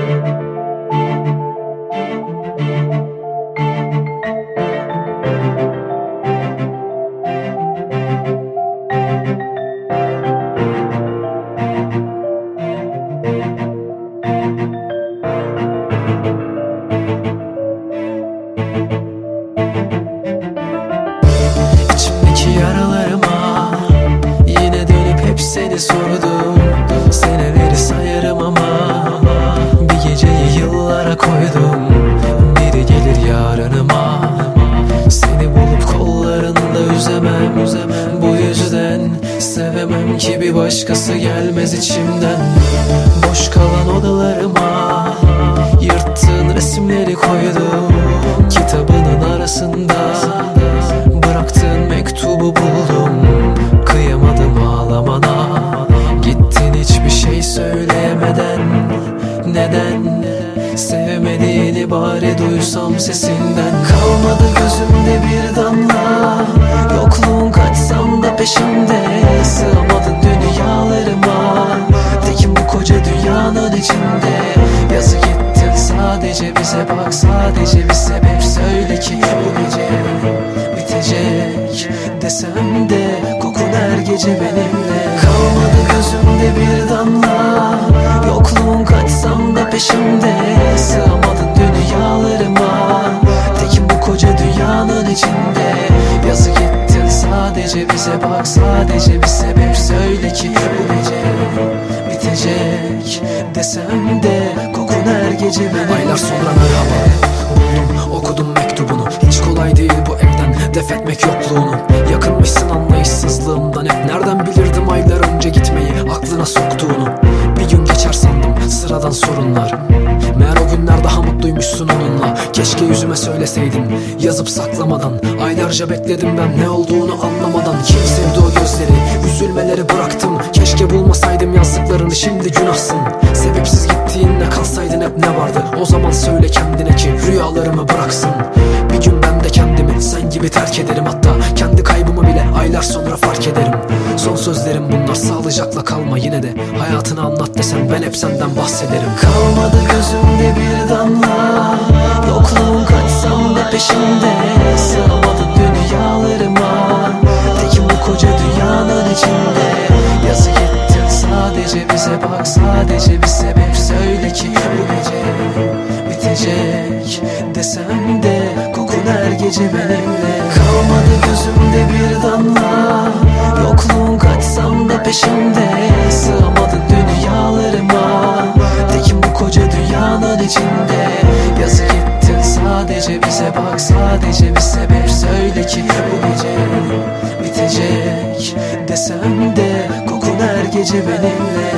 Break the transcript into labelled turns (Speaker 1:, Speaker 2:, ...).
Speaker 1: İçimdeki yaralarıma yine dönüp hep seni sordum. Seneleri sayarım ama bir geceyi yıllara koydum. Biri gelir yarınıma, seni bulup kollarında üzemem. Bu yüzden sevemem ki bir başkası gelmez içimden. Boş kalan odalarıma yırttığın resimleri koydum. Kitabının arasında bıraktığın mektubu buldum. Kıyamadım ağlamana, gittin hiçbir şey söyleyemeden. Neden sevmediğini bari duysam sesinden. Kalmadı gözümde bir damla, yokluğun kaçsam da peşimde. Sığamadın dünyalarıma, tekim bu koca dünyanın içinde. Yazık ettin sadece bize, bak sadece bir sebep söyle ki bu gece bitecek desem de kokun her gece benimle. Kalmadı gözümde bir damla, yokluğun kaçsam da peşimde. Sığamadın dünyalarıma, tekim bu koca dünyanın içinde. Yazık ettin sadece bize, bak sadece bir sebep söyle ki bu gece bitecek desem de kokun her gece benimle.
Speaker 2: Aylar sonra merhaba, buldum okudum mektubunu. Hiç kolay değil bu evden defetmek yokluğunu. Yakınmışsın anlayışsızlığımdan hep. Nereden bilirdim aylar önce gitmeyi aklına soktuğunu. Bir gün geçer sandım sıradan sorunlar, meğer o günler daha mutluymuşsun onunla. Keşke yüzüme söyleseydin yazıp saklamadan. Aylarca bekledim ben ne olduğunu anlamadan. Kim sevdi o gözleri, üzülmeleri bıraktım. Keşke bulmasaydım yazdıklarını, şimdi günahsın. Sebepsiz gittiğinde kalsaydın hep ne vardı? O zaman söyle kendine ki rüyalarımı bıraksın. Bir gün ben de kendimi sen gibi terk ederim. Hatta kendi kaybımı bile aylar sonra fark ederim. Son sözlerim bunlar, sağlıcakla kalma yine de. Hayatını anlat desen ben hep senden bahsederim.
Speaker 1: Kalmadı gözümde bir damla, yokluğun kaçsam da peşimde. Sığamadın dünyalarıma, tekim bu koca dünyanın içinde. Yazık ettin sadece bize, bak sadece bir sebep söyle ki bu gece bitecek desem de kokun her gece benimle. Kalmadı gözümde bir damla, yokluğun kaçsam da peşimde. Sığamadın dünyalarıma, tekim bu koca dünyanın içinde. Yazık ettin sadece bize, bak sadece bir sebep söyle ki bu gece bitecek desem de kokun her gece benimle.